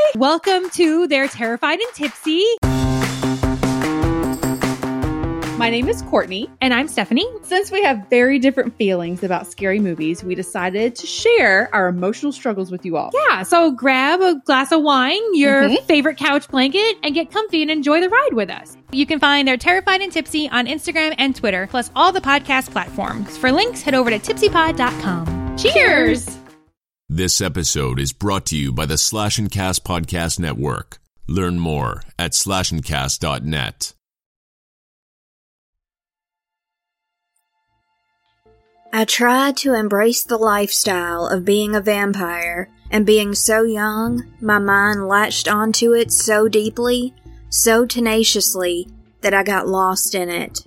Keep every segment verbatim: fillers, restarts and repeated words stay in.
Welcome to They're Terrified and Tipsy. My name is Courtney. And I'm Stephanie. Since we have very different feelings about scary movies, we decided to share our emotional struggles with you all. Yeah, so grab a glass of wine, your Mhm. favorite couch blanket, and get comfy and enjoy the ride with us. You can find They're Terrified and Tipsy on Instagram and Twitter, plus all the podcast platforms. For links, head over to tipsy pod dot com. Cheers! This episode is brought to you by the Slash and Cast Podcast Network. Learn more at slash and cast dot net. I tried to embrace the lifestyle of being a vampire, and being so young, my mind latched onto it so deeply, so tenaciously, that I got lost in it.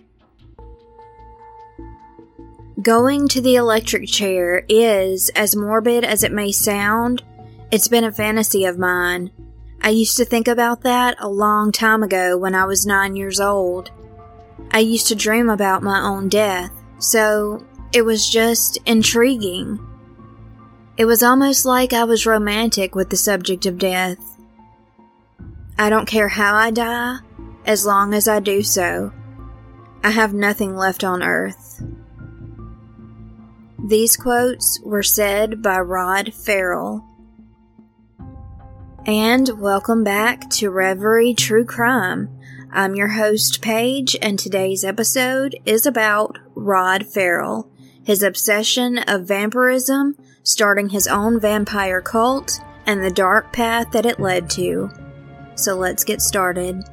Going to the electric chair is, as morbid as it may sound, it's been a fantasy of mine. I used to think about that a long time ago when I was nine years old. I used to dream about my own death, so it was just intriguing. It was almost like I was romantic with the subject of death. I don't care how I die, as long as I do so. I have nothing left on earth. These quotes were said by Rod Ferrell. And welcome back to Reverie True Crime. I'm your host, Paige, and today's episode is about Rod Ferrell, his obsession of vampirism, starting his own vampire cult, and the dark path that it led to. So let's get started.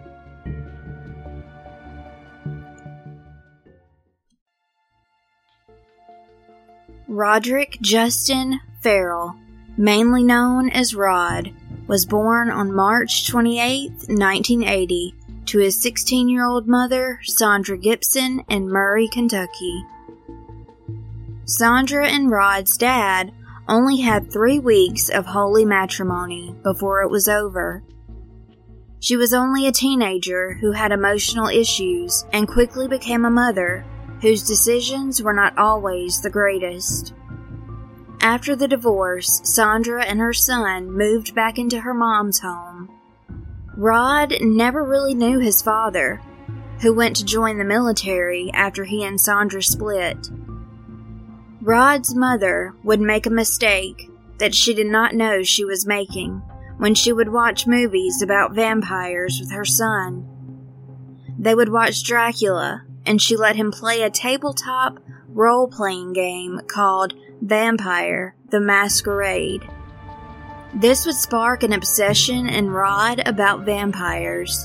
Roderick Justin Ferrell, mainly known as Rod, was born on March twenty-eighth, nineteen eighty, to his sixteen-year-old mother, Sandra Gibson, in Murray, Kentucky. Sandra and Rod's dad only had three weeks of holy matrimony before it was over. She was only a teenager who had emotional issues and quickly became a mother whose decisions were not always the greatest. After the divorce, Sandra and her son moved back into her mom's home. Rod never really knew his father, who went to join the military after he and Sandra split. Rod's mother would make a mistake that she did not know she was making when she would watch movies about vampires with her son. They would watch Dracula, and she let him play a tabletop role-playing game called Vampire: The Masquerade. This would spark an obsession in Rod about vampires.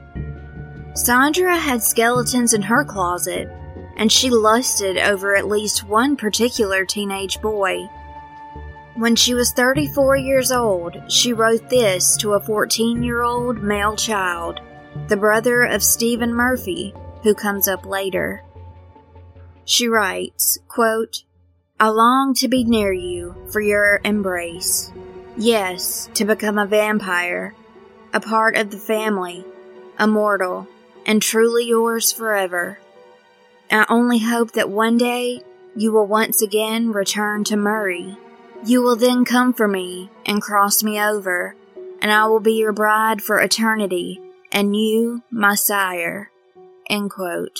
Sandra had skeletons in her closet, and she lusted over at least one particular teenage boy. When she was thirty-four years old, she wrote this to a fourteen-year-old male child, the brother of Stephen Murphy, who comes up later. She writes, quote, "I long to be near you for your embrace. Yes, to become a vampire, a part of the family, immortal, and truly yours forever. I only hope that one day you will once again return to Murray. You will then come for me and cross me over, and I will be your bride for eternity, and you my sire." End quote.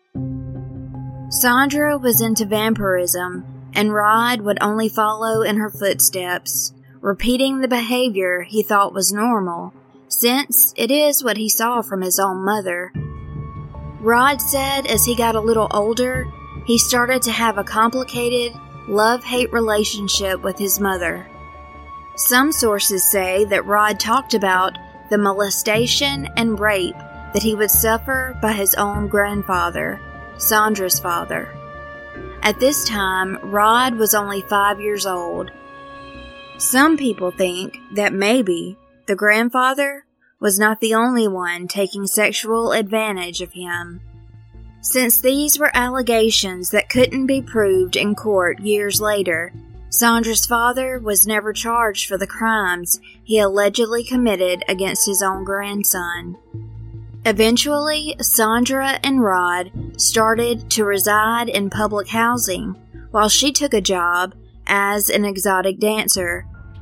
Sandra was into vampirism, and Rod would only follow in her footsteps, repeating the behavior he thought was normal, since it is what he saw from his own mother. Rod said as he got a little older, he started to have a complicated love-hate relationship with his mother. Some sources say that Rod talked about the molestation and rape that he would suffer by his own grandfather, Sandra's father. At this time, Rod was only five years old. Some people think that maybe the grandfather was not the only one taking sexual advantage of him. Since these were allegations that couldn't be proved in court years later, Sandra's father was never charged for the crimes he allegedly committed against his own grandson. Eventually, Sandra and Rod started to reside in public housing while she took a job as an exotic dancer,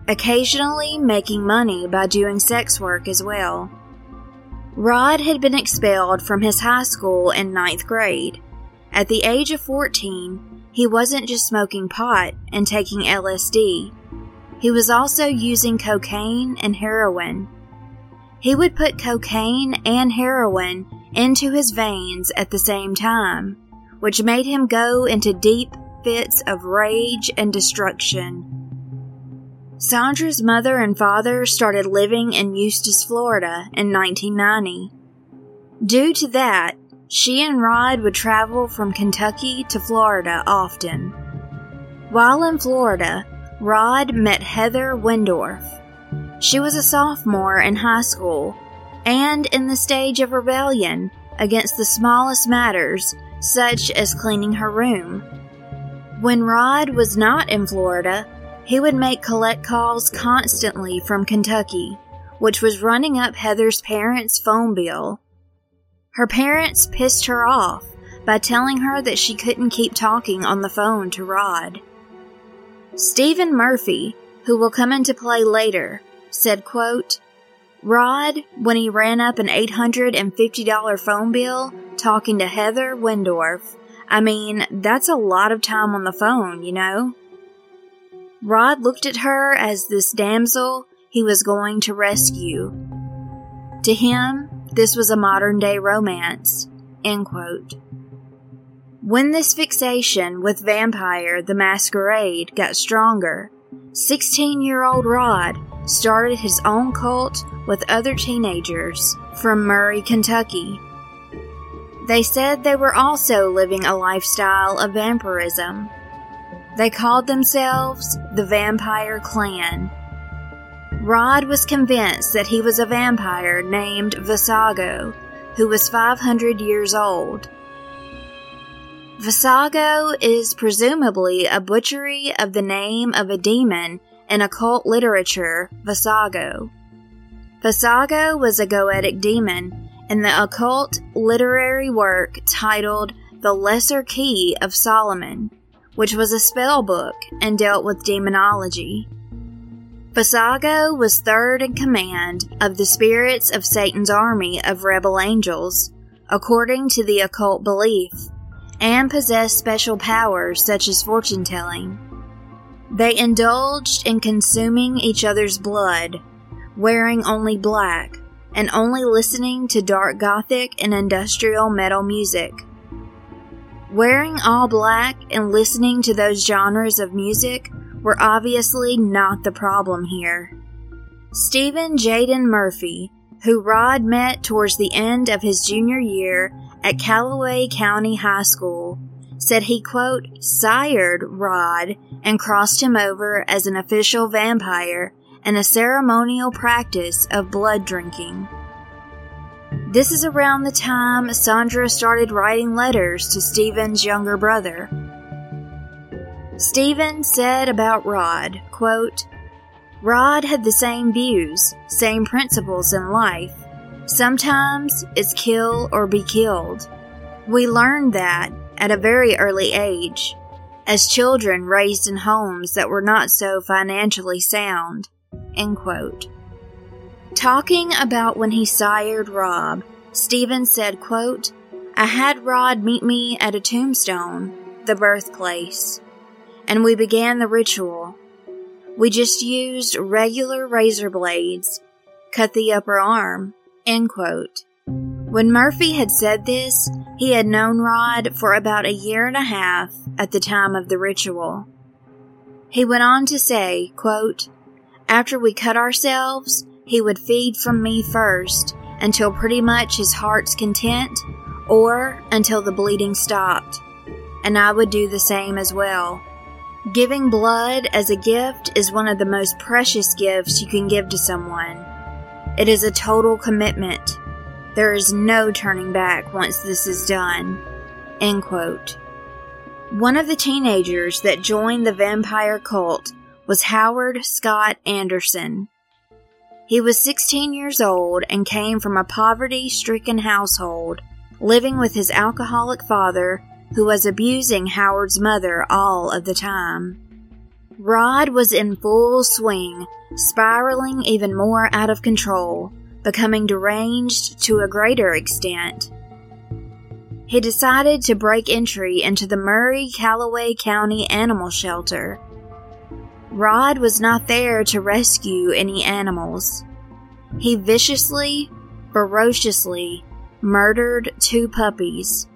occasionally making money by doing sex work as well. Rod had been expelled from his high school in ninth grade. At the age of fourteen, he wasn't just smoking pot and taking L S D. He was also using cocaine and heroin. He would put cocaine and heroin into his veins at the same time, which made him go into deep fits of rage and destruction. Sandra's mother and father started living in Eustis, Florida in nineteen ninety. Due to that, she and Rod would travel from Kentucky to Florida often. While in Florida, Rod met Heather Wendorf. She was a sophomore in high school and in the stage of rebellion against the smallest matters, such as cleaning her room. When Rod was not in Florida, he would make collect calls constantly from Kentucky, which was running up Heather's parents' phone bill. Her parents pissed her off by telling her that she couldn't keep talking on the phone to Rod. Stephen Murphy, who will come into play later, said, quote, Rod, when he ran up an eight hundred fifty dollars phone bill talking to Heather Wendorf, I mean, that's a lot of time on the phone, you know? Rod looked at her as this damsel he was going to rescue. To him, this was a modern-day romance, end quote. When this fixation with Vampire the Masquerade got stronger, sixteen-year-old Rod started his own cult with other teenagers from Murray, Kentucky. They said they were also living a lifestyle of vampirism. They called themselves the Vampire Clan. Rod was convinced that he was a vampire named Visago, who was five hundred years old. Visago is presumably a butchery of the name of a demon in occult literature, Visago. Visago was a goetic demon in the occult literary work titled The Lesser Key of Solomon, which was a spell book and dealt with demonology. Visago was third in command of the spirits of Satan's army of rebel angels, according to the occult belief, and possessed special powers such as fortune-telling. They indulged in consuming each other's blood, wearing only black, and only listening to dark gothic and industrial metal music. Wearing all black and listening to those genres of music were obviously not the problem here. Stephen Jaden Murphy, who Rod met towards the end of his junior year at Callaway County High School, said he, quote, sired Rod and crossed him over as an official vampire in a ceremonial practice of blood drinking. This is around the time Sandra started writing letters to Stephen's younger brother. Stephen said about Rod, quote, Rod had the same views, same principles in life. Sometimes it's kill or be killed. We learned that at a very early age, as children raised in homes that were not so financially sound, end quote. Talking about when he sired Rob, Stephen said, quote, I had Rod meet me at a tombstone, the birthplace, and we began the ritual. We just used regular razor blades, cut the upper arm, end quote. When Murphy had said this, he had known Rod for about a year and a half at the time of the ritual. He went on to say, quote, after we cut ourselves, he would feed from me first until pretty much his heart's content or until the bleeding stopped, and I would do the same as well. Giving blood as a gift is one of the most precious gifts you can give to someone. It is a total commitment. There is no turning back once this is done. End quote. One of the teenagers that joined the vampire cult was Howard Scott Anderson. He was sixteen years old and came from a poverty-stricken household, living with his alcoholic father, who was abusing Howard's mother all of the time. Rod was in full swing, spiraling even more out of control, becoming deranged to a greater extent. He decided to break entry into the Murray-Calloway County Animal Shelter. Rod was not there to rescue any animals. He viciously, ferociously murdered two puppies.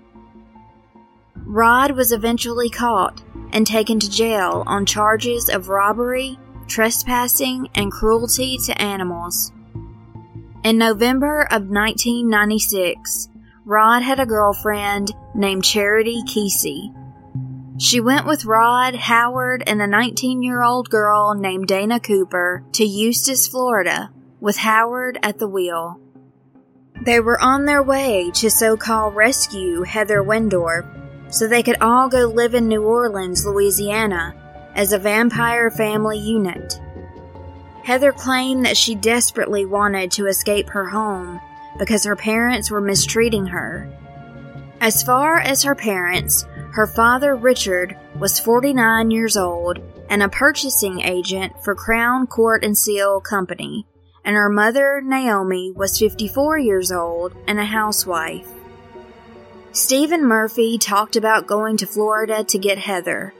Rod was eventually caught and taken to jail on charges of robbery, trespassing, and cruelty to animals. In November of nineteen ninety-six, Rod had a girlfriend named Charity Kesey. She went with Rod, Howard, and a nineteen-year-old girl named Dana Cooper to Eustis, Florida, with Howard at the wheel. They were on their way to so-called rescue Heather Wendorf, so they could all go live in New Orleans, Louisiana, as a vampire family unit. Heather claimed that she desperately wanted to escape her home because her parents were mistreating her. As far as her parents, her father Richard was forty-nine years old and a purchasing agent for Crown Court and Seal Company, and her mother Naomi was fifty-four years old and a housewife. Stephen Murphy talked about going to Florida to get Heather.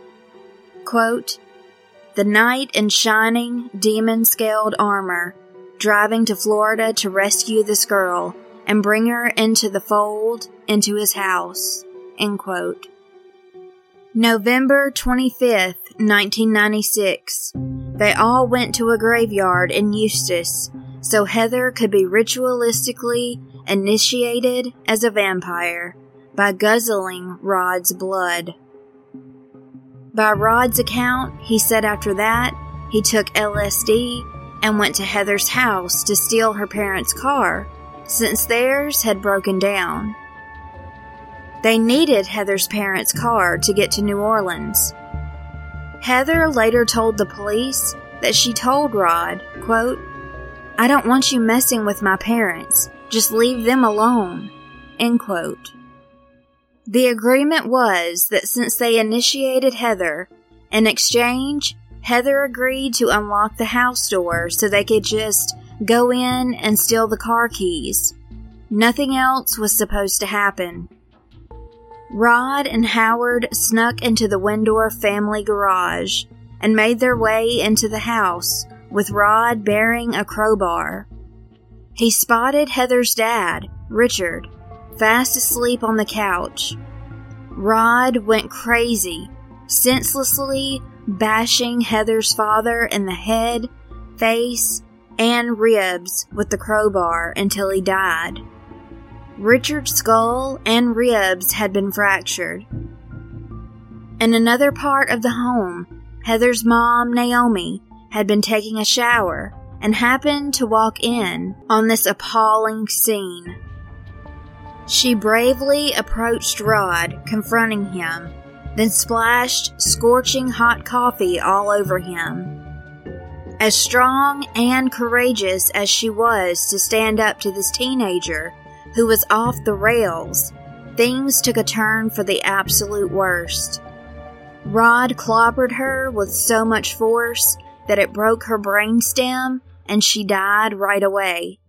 Quote, "The knight in shining, demon-scaled armor, driving to Florida to rescue this girl and bring her into the fold, into his house." End quote. November twenty-fifth, nineteen ninety-six, they all went to a graveyard in Eustis so Heather could be ritualistically initiated as a vampire by guzzling Rod's blood. By Rod's account, he said after that, he took L S D and went to Heather's house to steal her parents' car, since theirs had broken down. They needed Heather's parents' car to get to New Orleans. Heather later told the police that she told Rod, quote, "I don't want you messing with my parents. Just leave them alone." End quote. The agreement was that since they initiated Heather, in exchange, Heather agreed to unlock the house door so they could just go in and steal the car keys. Nothing else was supposed to happen. Rod and Howard snuck into the Wendorf family garage and made their way into the house, with Rod bearing a crowbar. He spotted Heather's dad, Richard, fast asleep on the couch. Rod went crazy, senselessly bashing Heather's father in the head, face, and ribs with the crowbar until he died. Richard's skull and ribs had been fractured. In another part of the home, Heather's mom, Naomi, had been taking a shower and happened to walk in on this appalling scene. She bravely approached Rod, confronting him, then splashed scorching hot coffee all over him. As strong and courageous as she was to stand up to this teenager who was off the rails, things took a turn for the absolute worst. Rod clobbered her with so much force that it broke her brainstem and she died right away.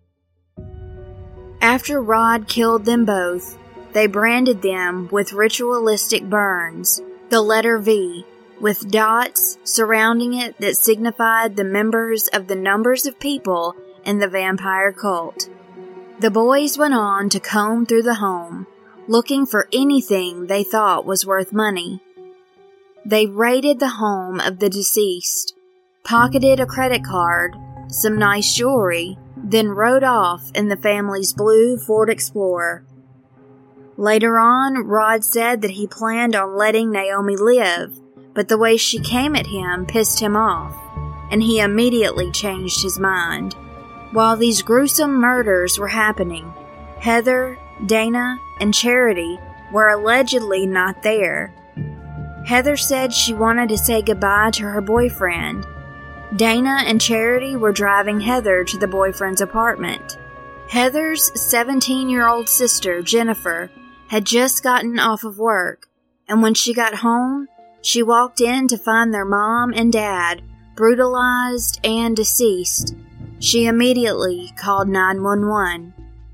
After Rod killed them both, they branded them with ritualistic burns, the letter V, with dots surrounding it that signified the members of the numbers of people in the vampire cult. The boys went on to comb through the home, looking for anything they thought was worth money. They raided the home of the deceased, pocketed a credit card, some nice jewelry, then rode off in the family's blue Ford Explorer. Later on, Rod said that he planned on letting Naomi live, but the way she came at him pissed him off, and he immediately changed his mind. While these gruesome murders were happening, Heather, Dana, and Charity were allegedly not there. Heather said she wanted to say goodbye to her boyfriend. Dana and Charity were driving Heather to the boyfriend's apartment. Heather's seventeen-year-old sister, Jennifer, had just gotten off of work, and when she got home, She walked in to find their mom and dad brutalized and deceased. She immediately called nine one one.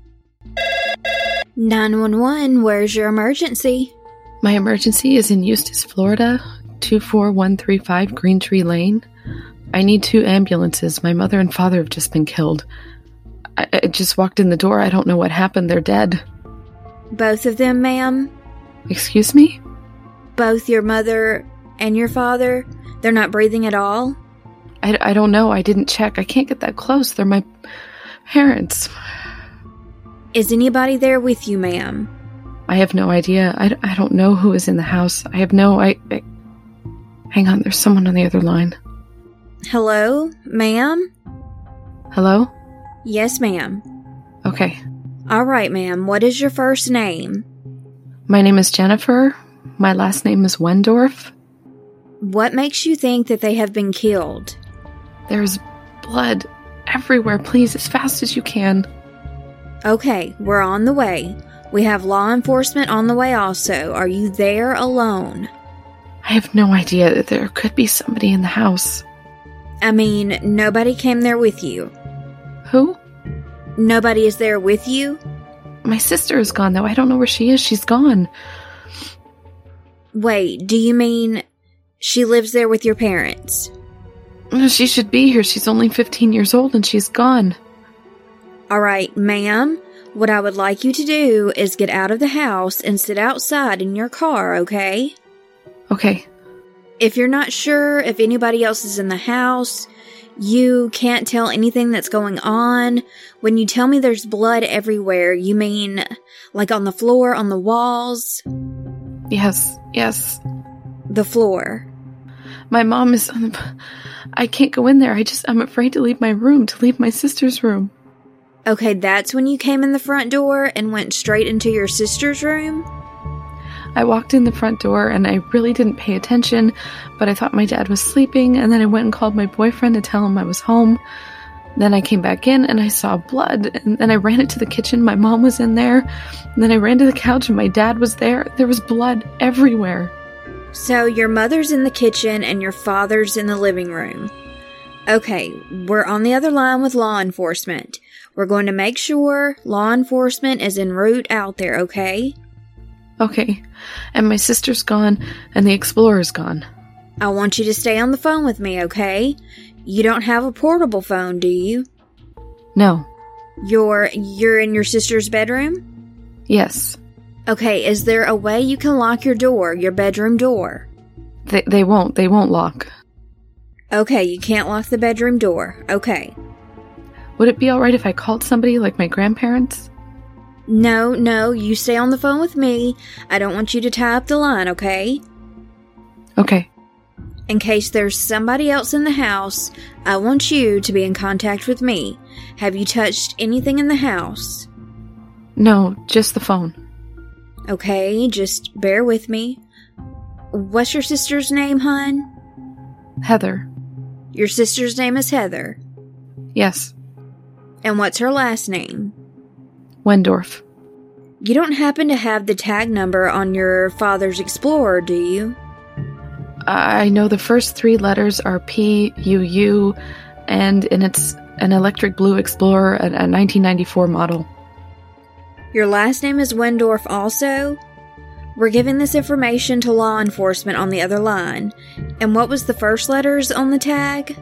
nine one one, where's your emergency? My emergency is in Eustis, Florida, two four one three five Green Tree Lane. I need two ambulances. My mother and father have just been killed. I, I just walked in the door. I don't know what happened. They're dead. Both of them, ma'am? Excuse me? Both your mother and your father? They're not breathing at all? I, I don't know. I didn't check. I can't get that close. They're my parents. Is anybody there with you, ma'am? I have no idea. I, I don't know who is in the house. I have no... I, I Hang on. There's someone on the other line. Hello, ma'am? Hello? Yes, ma'am. Okay. All right, ma'am. What is your first name? My name is Jennifer. My last name is Wendorf. What makes you think that they have been killed? There's blood everywhere. Please, as fast as you can. Okay, we're on the way. We have law enforcement on the way also. Are you there alone? I have no idea that there could be somebody in the house. I mean, nobody came there with you. Who? Nobody is there with you? My sister is gone, though. I don't know where she is. She's gone. Wait, do you mean she lives there with your parents? She should be here. She's only fifteen years old and she's gone. All right, ma'am. What I would like you to do is get out of the house and sit outside in your car, okay? Okay. If you're not sure if anybody else is in the house, you can't tell anything that's going on. When you tell me there's blood everywhere, you mean like on the floor, on the walls? Yes, yes. The floor. My mom is... I can't go in there. I just... I'm afraid to leave my room, to leave my sister's room. Okay, that's when you came in the front door and went straight into your sister's room? I walked in the front door and I really didn't pay attention, but I thought my dad was sleeping, and then I went and called my boyfriend to tell him I was home. Then I came back in and I saw blood, and then I ran into the kitchen. My mom was in there, and then I ran to the couch and my dad was there. There was blood everywhere. So your mother's in the kitchen and your father's in the living room. Okay, we're on the other line with law enforcement. We're going to make sure law enforcement is en route out there, okay? Okay, and my sister's gone, and the Explorer's gone. I want you to stay on the phone with me, okay? You don't have a portable phone, do you? No. You're, you're in your sister's bedroom? Yes. Okay, is there a way you can lock your door, your bedroom door? They, they won't, they won't lock. Okay, you can't lock the bedroom door, okay. Would it be alright if I called somebody, like my grandparents? No, no, you stay on the phone with me. I don't want you to tie up the line, okay? Okay. In case there's somebody else in the house, I want you to be in contact with me. Have you touched anything in the house? No, just the phone. Okay, just bear with me. What's your sister's name, hon? Heather. Your sister's name is Heather? Yes. And what's her last name? Wendorf. You don't happen to have the tag number on your father's Explorer, do you? I know the first three letters are P U U, and, and it's an electric blue Explorer, a, a nineteen ninety-four model. Your last name is Wendorf also? We're giving this information to law enforcement on the other line. And what was the first letters on the tag?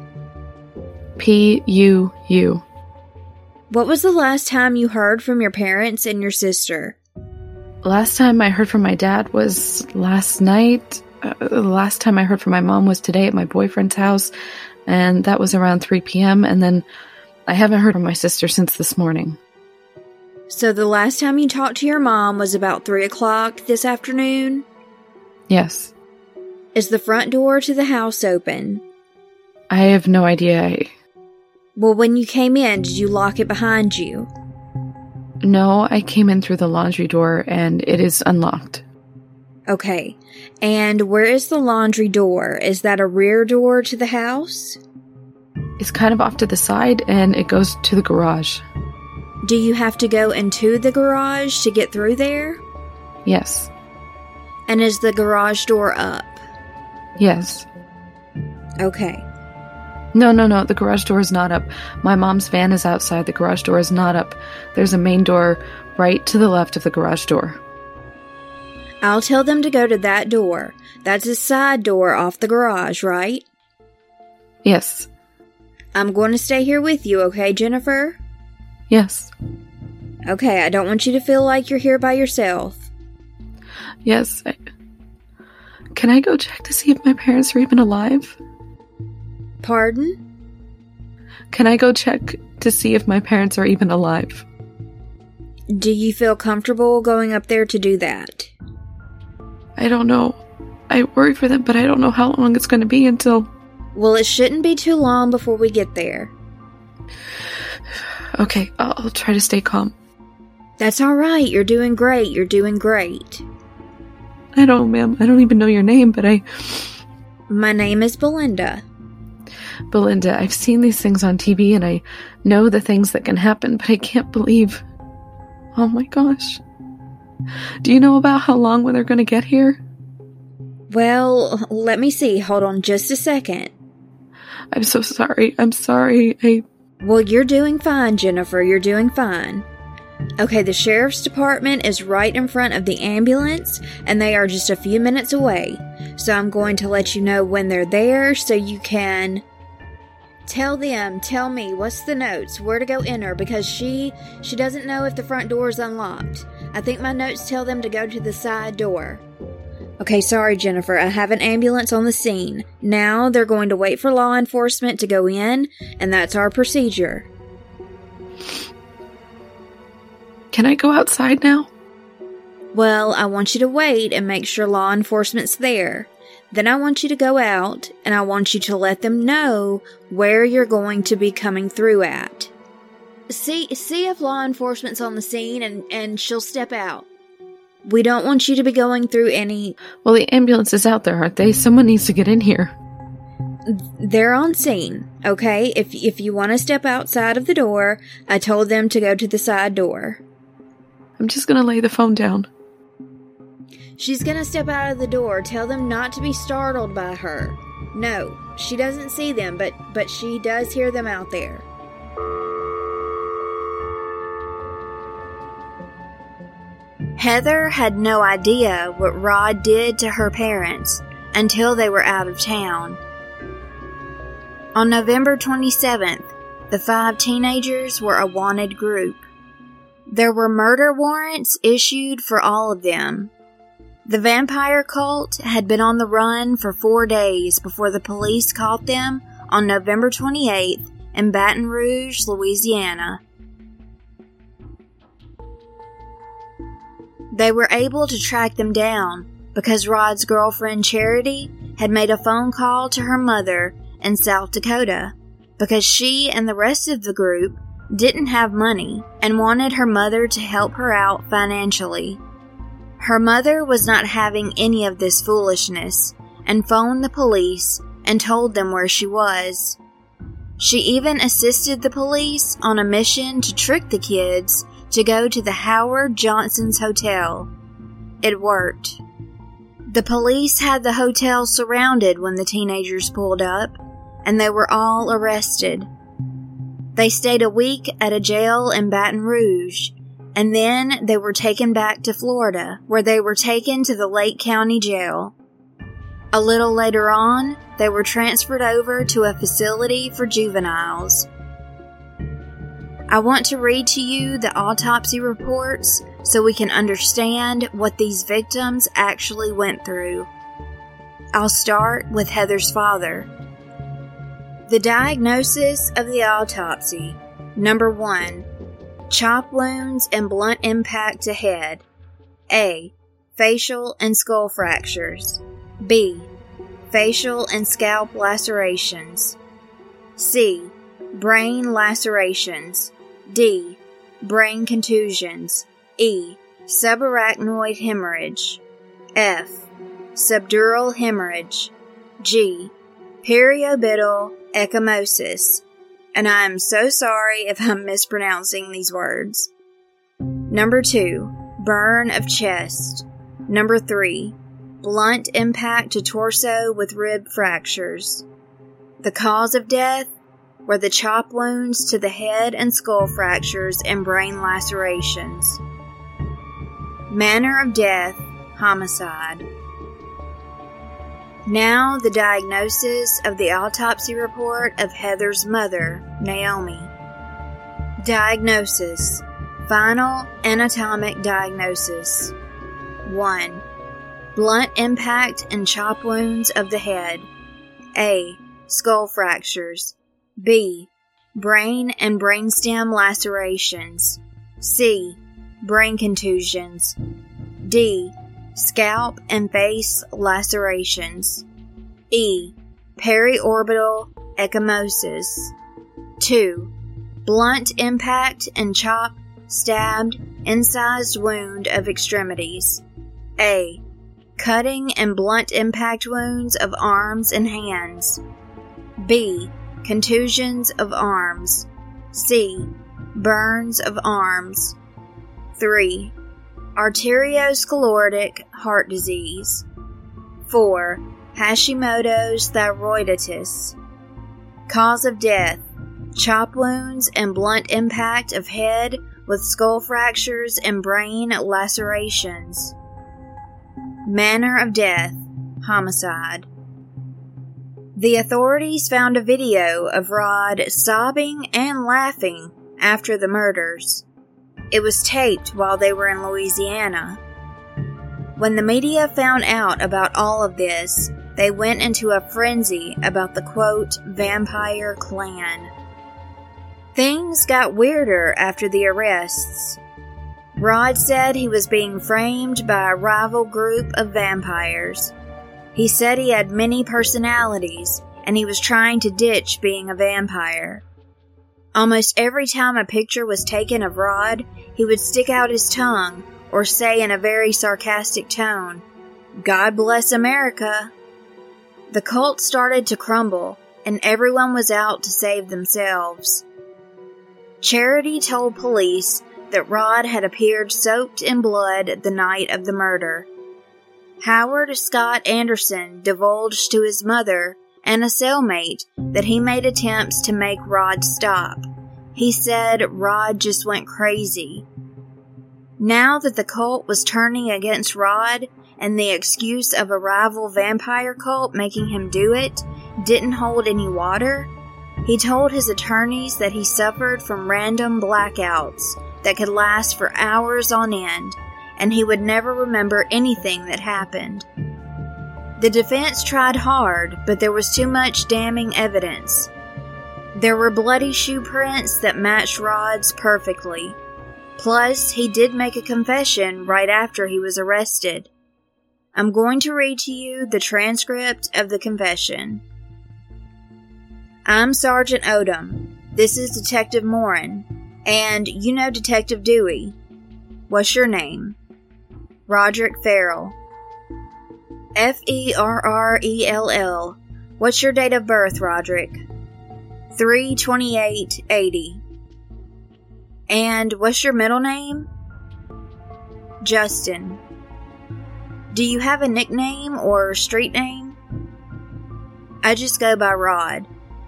P U U. What was the last time you heard from your parents and your sister? Last time I heard from my dad was last night. Uh, the last time I heard from my mom was today at my boyfriend's house, and that was around three p.m., and then I haven't heard from my sister since this morning. So the last time you talked to your mom was about three o'clock this afternoon? Yes. Is the front door to the house open? I have no idea. I... Well, when you came in, did you lock it behind you? No, I came in through the laundry door, and it is unlocked. Okay. And where is the laundry door? Is that a rear door to the house? It's kind of off to the side, and it goes to the garage. Do you have to go into the garage to get through there? Yes. And is the garage door up? Yes. Okay. No, no, no. The garage door is not up. My mom's van is outside. The garage door is not up. There's a main door right to the left of the garage door. I'll tell them to go to that door. That's a side door off the garage, right? Yes. I'm going to stay here with you, okay, Jennifer? Yes. Okay, I don't want you to feel like you're here by yourself. Yes. I... Can I go check to see if my parents are even alive? Pardon? Can I go check to see if my parents are even alive? Do you feel comfortable going up there to do that? I don't know. I worry for them, but I don't know how long it's going to be until... Well, it shouldn't be too long before we get there. Okay, I'll, I'll try to stay calm. That's all right. You're doing great. You're doing great. I don't, ma'am. I don't even know your name, but I... My name is Belinda. Belinda, I've seen these things on T V and I know the things that can happen, but I can't believe... Oh my gosh. Do you know about how long when they're going to get here? Well, let me see. Hold on just a second. I'm so sorry. I'm sorry. I... Well, you're doing fine, Jennifer. You're doing fine. Okay, the sheriff's department is right in front of the ambulance, and they are just a few minutes away. So I'm going to let you know when they're there so you can... Tell them, tell me, what's the notes, where to go enter, because she, she doesn't know if the front door is unlocked. I think my notes tell them to go to the side door. Okay, sorry, Jennifer, I have an ambulance on the scene. Now they're going to wait for law enforcement to go in, and that's our procedure. Can I go outside now? Well, I want you to wait and make sure law enforcement's there. Then I want you to go out, and I want you to let them know where you're going to be coming through at. See see if law enforcement's on the scene, and, and she'll step out. We don't want you to be going through any... Well, the ambulance is out there, aren't they? Someone needs to get in here. They're on scene, okay? If, if you want to step outside of the door, I told them to go to the side door. I'm just gonna lay the phone down. She's gonna step out of the door. Tell them not to be startled by her. No, she doesn't see them, but, but she does hear them out there. Heather had no idea what Rod did to her parents until they were out of town. On November twenty-seventh, the five teenagers were a wanted group. There were murder warrants issued for all of them. The vampire cult had been on the run for four days before the police caught them on November twenty-eighth in Baton Rouge, Louisiana. They were able to track them down because Rod's girlfriend Charity had made a phone call to her mother in South Dakota because she and the rest of the group didn't have money and wanted her mother to help her out financially. Her mother was not having any of this foolishness and phoned the police and told them where she was. She even assisted the police on a mission to trick the kids to go to the Howard Johnson's hotel. It worked. The police had the hotel surrounded when the teenagers pulled up, and they were all arrested. They stayed a week at a jail in Baton Rouge, and then they were taken back to Florida, where they were taken to the Lake County Jail. A little later on, they were transferred over to a facility for juveniles. I want to read to you the autopsy reports so we can understand what these victims actually went through. I'll start with Heather's father. The diagnosis of the autopsy. Number one, chop wounds and blunt impact to head. A. Facial and skull fractures. B. Facial and scalp lacerations. C. Brain lacerations. D. Brain contusions. E. Subarachnoid hemorrhage. F. Subdural hemorrhage. G. Periorbital ecchymosis. And I am so sorry if I'm mispronouncing these words. Number two, burn of chest. Number three, blunt impact to torso with rib fractures. The cause of death were the chop wounds to the head and skull fractures and brain lacerations. Manner of death, homicide. Now the diagnosis of the autopsy report of Heather's mother, Naomi. Diagnosis. Final anatomic diagnosis. one. Blunt impact and chop wounds of the head. A. Skull fractures. B. Brain and brainstem lacerations. C. Brain contusions. D. Scalp and face lacerations. E. Periorbital ecchymosis. two. Blunt impact and chop, stabbed, incised wound of extremities. A. Cutting and blunt impact wounds of arms and hands. B. Contusions of arms. C. Burns of arms. three. Arteriosclerotic heart disease. four. Hashimoto's thyroiditis. Cause of death: chop wounds and blunt impact of head with skull fractures and brain lacerations. Manner of death: homicide. The authorities found a video of Rod sobbing and laughing after the murders. It was taped while they were in Louisiana. When the media found out about all of this, they went into a frenzy about the quote, vampire clan. Things got weirder after the arrests. Rod said he was being framed by a rival group of vampires. He said he had many personalities, and he was trying to ditch being a vampire. Almost every time a picture was taken of Rod, he would stick out his tongue or say in a very sarcastic tone, "God bless America." The cult started to crumble, and everyone was out to save themselves. Charity told police that Rod had appeared soaked in blood the night of the murder. Howard Scott Anderson divulged to his mother and a cellmate that he made attempts to make Rod stop. He said Rod just went crazy. Now that the cult was turning against Rod, and the excuse of a rival vampire cult making him do it didn't hold any water, he told his attorneys that he suffered from random blackouts that could last for hours on end, and he would never remember anything that happened. The defense tried hard, but there was too much damning evidence. There were bloody shoe prints that matched Rod's perfectly. Plus, he did make a confession right after he was arrested. I'm going to read to you the transcript of the confession. I'm Sergeant Odom. This is Detective Morin. And you know Detective Dewey. What's your name? Roderick Farrell. F E R R E L L. What's your date of birth, Roderick? three twenty-eight eighty. And what's your middle name? Justin. Do you have a nickname or street name? I just go by Rod.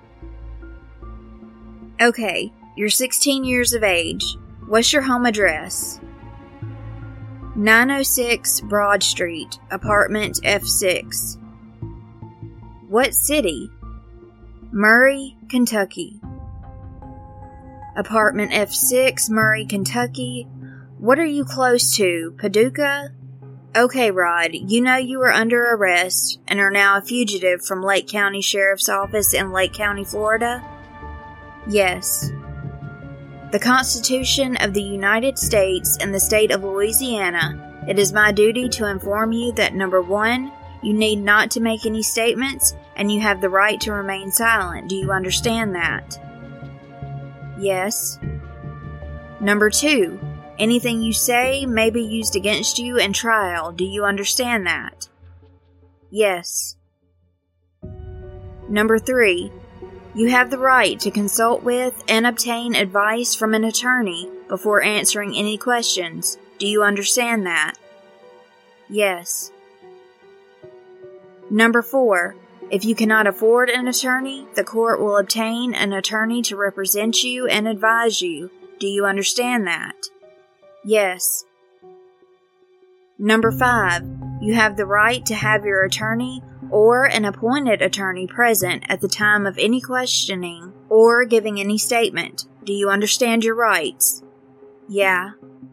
Okay, you're sixteen years of age. What's your home address? nine oh six Broad Street, apartment F six. What city? Murray, Kentucky. Apartment F six, Murray, Kentucky. What are you close to, Paducah? Okay, Rod, you know you are under arrest and are now a fugitive from Lake County Sheriff's Office in Lake County, Florida? Yes. The Constitution of the United States and the state of Louisiana, it is my duty to inform you that number one, you need not to make any statements, and you have the right to remain silent. Do you understand that? Yes. Number two, anything you say may be used against you in trial. Do you understand that? Yes. Number three, you have the right to consult with and obtain advice from an attorney before answering any questions. Do you understand that? Yes. Number four, if you cannot afford an attorney, the court will obtain an attorney to represent you and advise you. Do you understand that? Yes. Number five, you have the right to have your attorney or an appointed attorney present at the time of any questioning or giving any statement. Do you understand your rights? Yeah.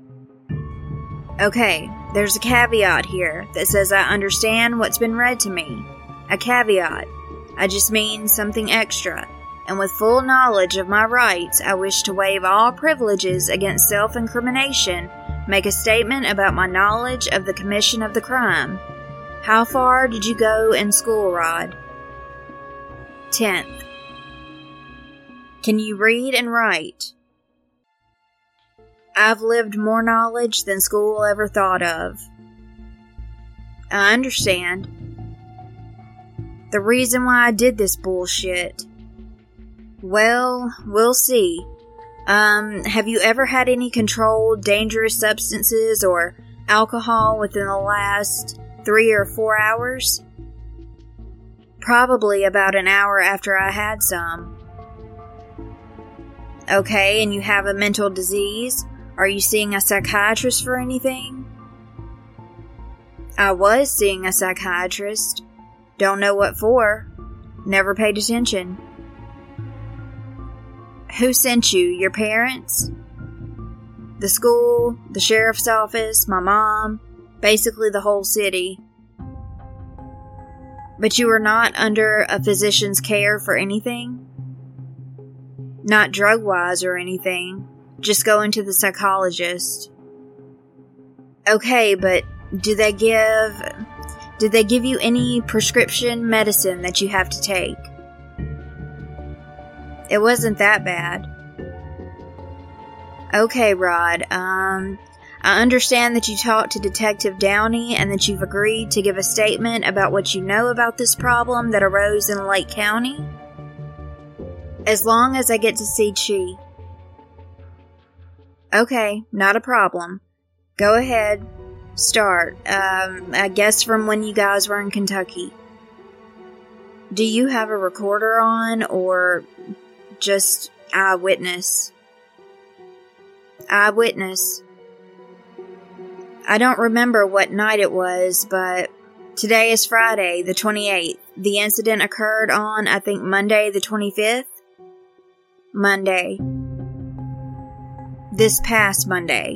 Okay, there's a caveat here that says I understand what's been read to me. A caveat. I just mean something extra. And with full knowledge of my rights, I wish to waive all privileges against self-incrimination, make a statement about my knowledge of the commission of the crime. How far did you go in school, Rod? Tenth. Can you read and write? I've lived more knowledge than school ever thought of. I understand. The reason why I did this bullshit. Well, we'll see. Um, have you ever had any controlled, dangerous substances or alcohol within the last three or four hours? Probably about an hour after I had some. Okay, and you have a mental disease? Are you seeing a psychiatrist for anything? I was seeing a psychiatrist. Don't know what for. Never paid attention. Who sent you? Your parents? The school, the sheriff's office, my mom, basically the whole city. But you were not under a physician's care for anything? Not drug-wise or anything. Just going to the psychologist. Okay, but do they give... Did they give you any prescription medicine that you have to take? It wasn't that bad. Okay, Rod, um... I understand that you talked to Detective Downey and that you've agreed to give a statement about what you know about this problem that arose in Lake County. As long as I get to see Chi. Okay, not a problem. Go ahead. Start. Um, I guess from when you guys were in Kentucky. Do you have a recorder on, or just eyewitness? Eyewitness. I don't remember what night it was, but today is Friday, the twenty-eighth. The incident occurred on, I think, Monday, the twenty-fifth? Monday. This past Monday.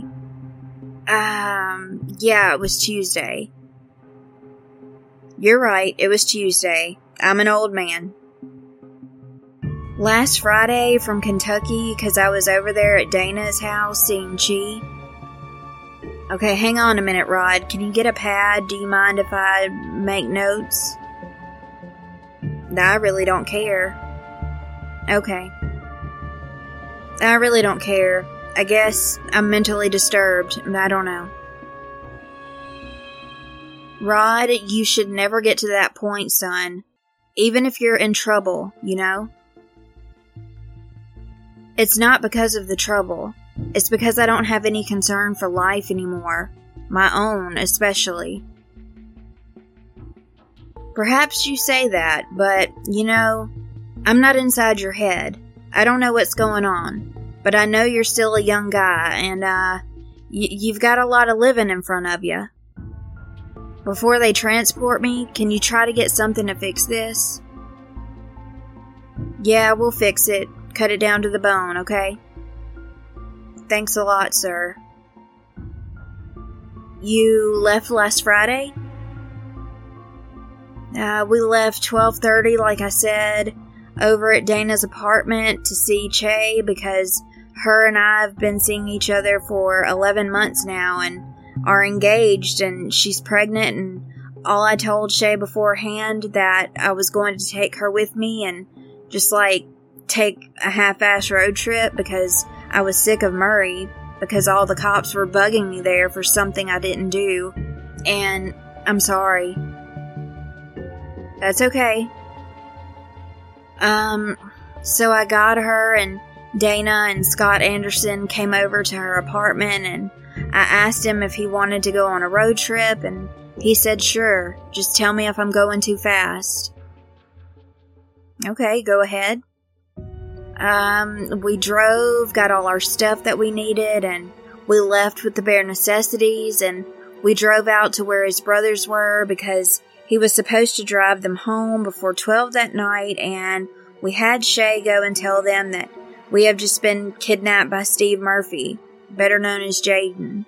Um, yeah, it was Tuesday. You're right, it was Tuesday. I'm an old man. Last Friday from Kentucky, because I was over there at Dana's house seeing Chi. Okay, hang on a minute, Rod. Can you get a pad? Do you mind if I make notes? I really don't care. Okay. I really don't care. I guess I'm mentally disturbed. I don't know. Rod, you should never get to that point, son. Even if you're in trouble, you know? It's not because of the trouble. It's because I don't have any concern for life anymore. My own, especially. Perhaps you say that, but, you know, I'm not inside your head. I don't know what's going on. But I know you're still a young guy, and, uh, y- you've got a lot of living in front of you. Before they transport me, can you try to get something to fix this? Yeah, we'll fix it. Cut it down to the bone, okay? Thanks a lot, sir. You left last Friday? Uh, we left twelve thirty, like I said, over at Dana's apartment to see Che because her and I have been seeing each other for eleven months now and are engaged, and she's pregnant, and all I told Che beforehand that I was going to take her with me and just like take a half-ass road trip because I was sick of Murray because all the cops were bugging me there for something I didn't do, and I'm sorry. That's okay. Um, so I got her, and Dana and Scott Anderson came over to her apartment, and I asked him if he wanted to go on a road trip, and He said, sure, just tell me if I'm going too fast. Okay, go ahead. Um, we drove, got all our stuff that we needed, and we left with the bare necessities, and we drove out to where his brothers were because he was supposed to drive them home before twelve that night, and we had Shay go and tell them that we have just been kidnapped by Steve Murphy, better known as Jaden.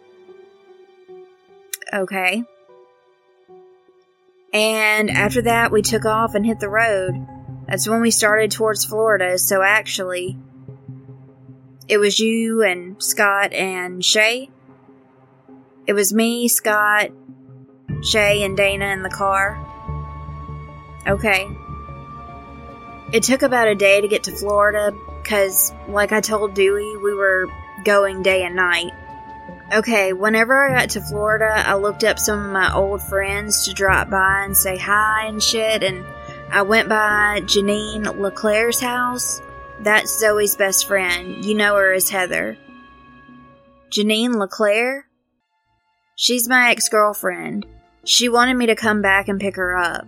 Okay. And after that, we took off and hit the road. That's when we started towards Florida, so actually, it was you and Scott and Shay. It was me, Scott, Shay, and Dana in the car. Okay. It took about a day to get to Florida, because, like I told Dewey, we were going day and night. Okay, whenever I got to Florida, I looked up some of my old friends to drop by and say hi and shit, and I went by Janine LeClaire's house. That's Zoe's best friend. You know her as Heather. Janine LeClaire? She's my ex-girlfriend. She wanted me to come back and pick her up.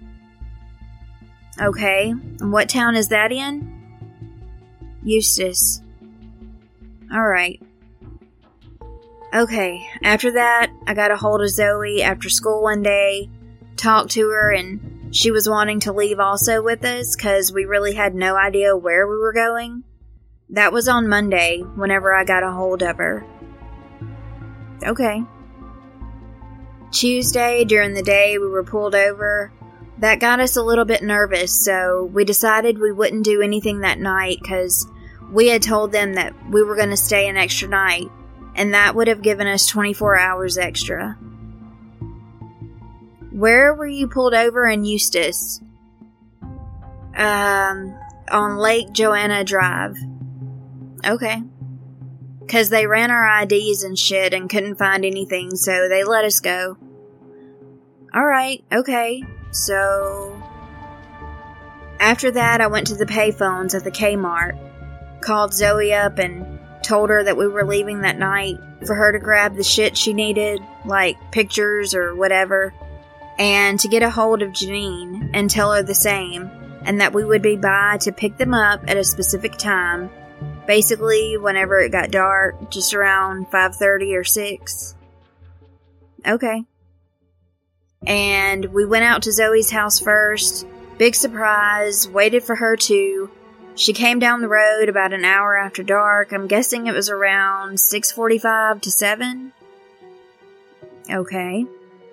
Okay, and what town is that in? Eustis. Alright. Okay, after that, I got a hold of Zoe after school one day, talked to her, and she was wanting to leave also with us because we really had no idea where we were going. That was on Monday, whenever I got a hold of her. Okay. Tuesday, during the day, we were pulled over. That got us a little bit nervous, so we decided we wouldn't do anything that night because we had told them that we were going to stay an extra night, and that would have given us twenty-four hours extra. Where were you pulled over in Eustis? Um, on Lake Joanna Drive. Okay. Because they ran our I Ds and shit and couldn't find anything, so they let us go. Alright, okay. So, after that, I went to the payphones at the Kmart, called Zoe up and told her that we were leaving that night for her to grab the shit she needed, like pictures or whatever, and to get a hold of Janine and tell her the same, and that we would be by to pick them up at a specific time, basically whenever it got dark, just around five thirty or six. Okay. And we went out to Zoe's house first. Big surprise. Waited for her too. She came down the road about an hour after dark. I'm guessing it was around six forty-five to seven. Okay.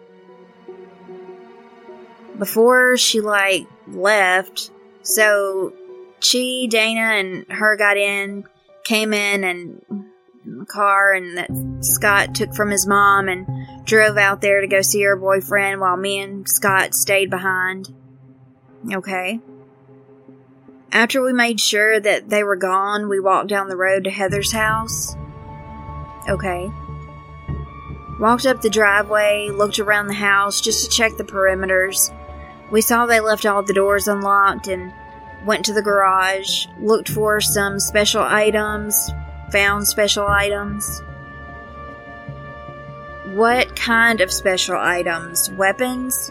Before she, like, left, so she, Dana, and her got in, came in, and the car, and that Scott took from his mom and drove out there to go see her boyfriend while me and Scott stayed behind. Okay. After we made sure that they were gone, we walked down the road to Heather's house. Okay. Walked up the driveway, looked around the house just to check the perimeters. We saw they left all the doors unlocked and went to the garage, looked for some special items, found special items. What kind of special items? Weapons?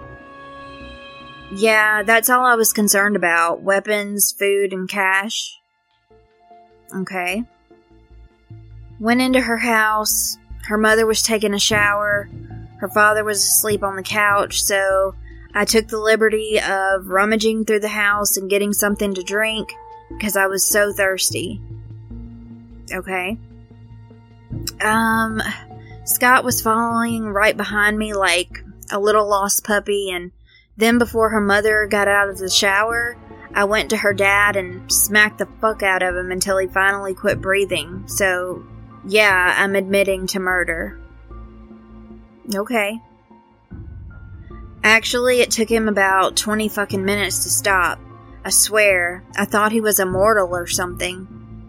Yeah, that's all I was concerned about. Weapons, food, and cash. Okay. Went into her house. Her mother was taking a shower. Her father was asleep on the couch, so I took the liberty of rummaging through the house and getting something to drink because I was so thirsty. Okay. Um, Scott was following right behind me like a little lost puppy, and then before her mother got out of the shower, I went to her dad and smacked the fuck out of him until he finally quit breathing. So, yeah, I'm admitting to murder. Okay. Actually, it took him about twenty fucking minutes to stop. I swear, I thought he was immortal or something.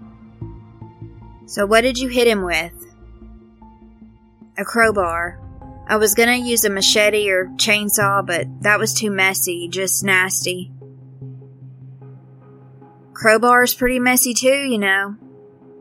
So what did you hit him with? A crowbar. I was gonna use a machete or chainsaw, but that was too messy, just nasty. Crowbar's pretty messy too, you know.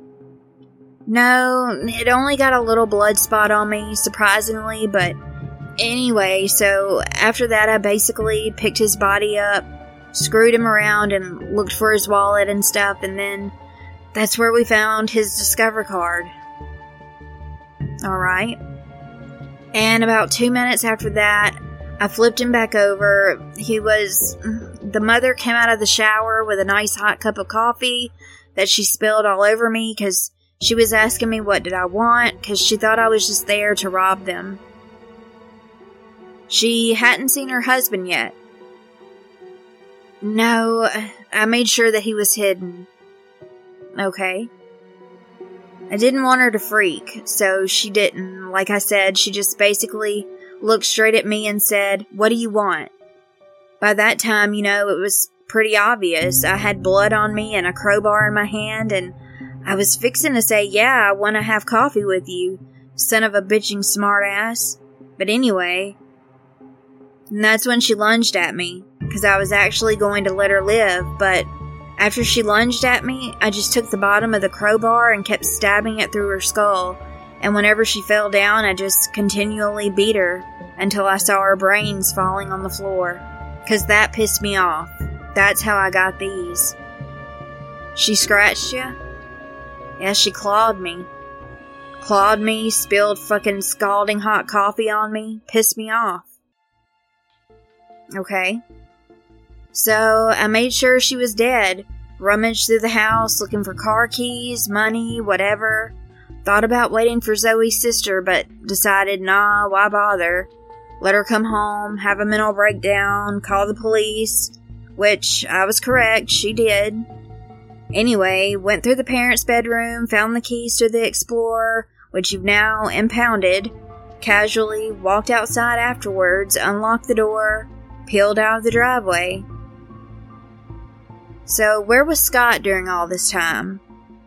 No, it only got a little blood spot on me, surprisingly, but Anyway, so after that, I basically picked his body up, screwed him around, and looked for his wallet and stuff, and then that's where we found his Discover card. Alright. And about two minutes after that, I flipped him back over. He was... The mother came out of the shower with a nice hot cup of coffee that she spilled all over me because she was asking me what did I want because she thought I was just there to rob them. She hadn't seen her husband yet. No, I made sure that he was hidden. Okay. I didn't want her to freak, so she didn't. Like I said, she just basically looked straight at me and said, "What do you want?" By that time, you know, it was pretty obvious. I had blood on me and a crowbar in my hand, and I was fixing to say, "Yeah, I want to have coffee with you, son of a bitching smartass." But anyway, and that's when she lunged at me, because I was actually going to let her live, but after she lunged at me, I just took the bottom of the crowbar and kept stabbing it through her skull, and whenever she fell down, I just continually beat her until I saw her brains falling on the floor, because that pissed me off. That's how I got these. She scratched you? Yeah, she clawed me. Clawed me, spilled fucking scalding hot coffee on me, pissed me off. Okay. So, I made sure she was dead, rummaged through the house looking for car keys, money, whatever. Thought about waiting for Zoe's sister, but decided, nah, why bother? Let her come home, have a mental breakdown, call the police, which I was correct, she did. Anyway, went through the parents' bedroom, found the keys to the Explorer, which you've now impounded, casually walked outside afterwards, unlocked the door, peeled out of the driveway. So, where was Scott during all this time?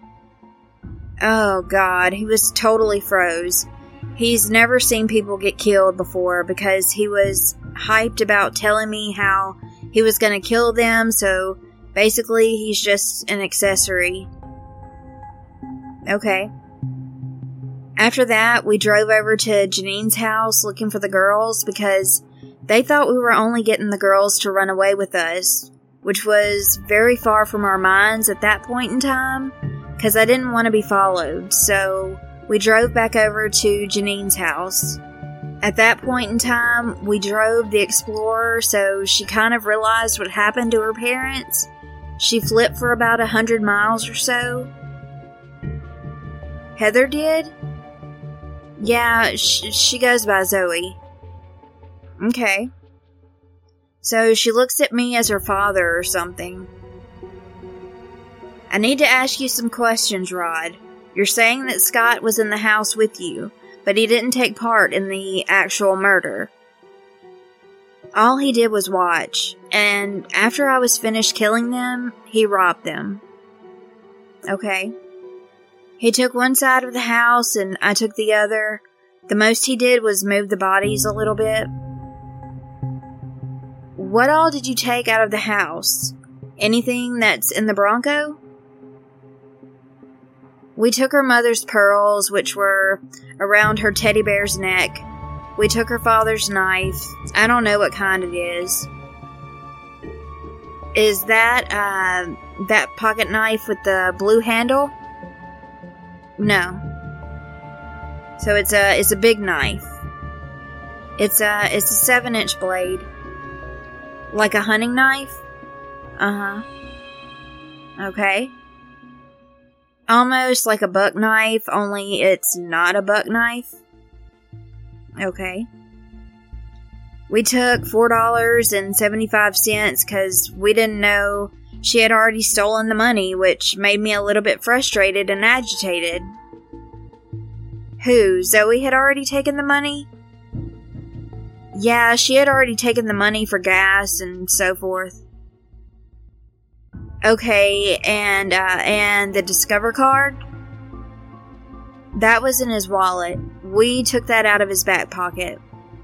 Oh god, he was totally froze. He's never seen people get killed before because he was hyped about telling me how he was going to kill them, so basically he's just an accessory. Okay. After that, we drove over to Janine's house looking for the girls because they thought we were only getting the girls to run away with us, which was very far from our minds at that point in time, because I didn't want to be followed, so we drove back over to Janine's house. At that point in time, we drove the Explorer, so she kind of realized what happened to her parents. She flipped for about a hundred miles or so. Heather did? Yeah, sh- she goes by Zoe. Okay. So she looks at me as her father or something. I need to ask you some questions, Rod. You're saying that Scott was in the house with you, but he didn't take part in the actual murder. All he did was watch, and after I was finished killing them, he robbed them. Okay. He took one side of the house and I took the other. The most he did was move the bodies a little bit. What all did you take out of the house? Anything that's in the Bronco? We took her mother's pearls, which were around her teddy bear's neck. We took her father's knife. I don't know what kind it is. Is that, uh, that pocket knife with the blue handle? No. So it's a, it's a big knife. It's a, it's a seven inch blade. Like a hunting knife? Uh-huh. Okay. Almost like a buck knife, only it's not a buck knife. Okay. We took four dollars and seventy-five cents because we didn't know she had already stolen the money, which made me a little bit frustrated and agitated. Who? Zoe had already taken the money? Yeah, she had already taken the money for gas and so forth. Okay, and, uh, and the Discover card? That was in his wallet. We took that out of his back pocket.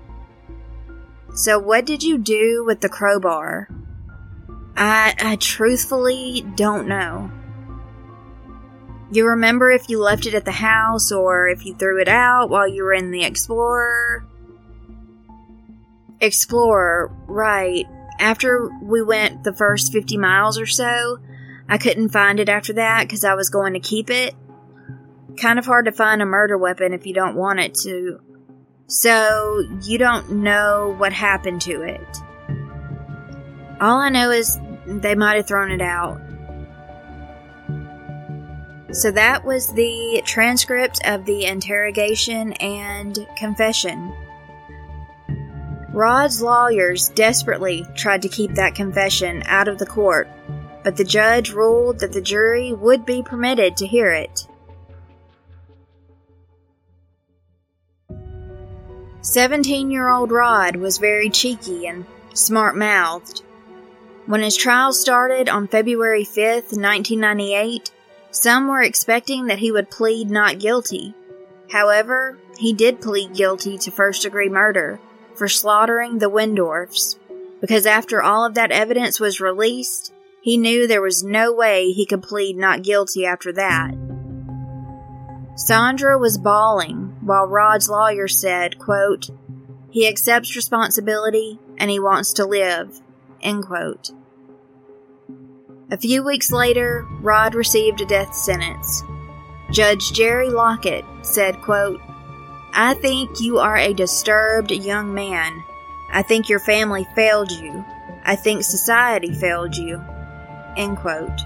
So what did you do with the crowbar? I, I truthfully don't know. You remember if you left it at the house or if you threw it out while you were in the Explorer? Explorer, right. After we went the first fifty miles or so, I couldn't find it after that because I was going to keep it. Kind of hard to find a murder weapon if you don't want it to. So, you don't know what happened to it. All I know is they might have thrown it out. So that was the transcript of the interrogation and confession. Rod's lawyers desperately tried to keep that confession out of the court, but the judge ruled that the jury would be permitted to hear it. Seventeen-year-old Rod was very cheeky and smart-mouthed. When his trial started on February fifth, nineteen ninety-eight, some were expecting that he would plead not guilty. However, he did plead guilty to first-degree murder for slaughtering the Wendorfs, because after all of that evidence was released, he knew there was no way he could plead not guilty after that. Sandra was bawling while Rod's lawyer said, quote, "He accepts responsibility and he wants to live," end quote. A few weeks later, Rod received a death sentence. Judge Jerry Lockett said, quote, "I think you are a disturbed young man. I think your family failed you. I think society failed you," end quote.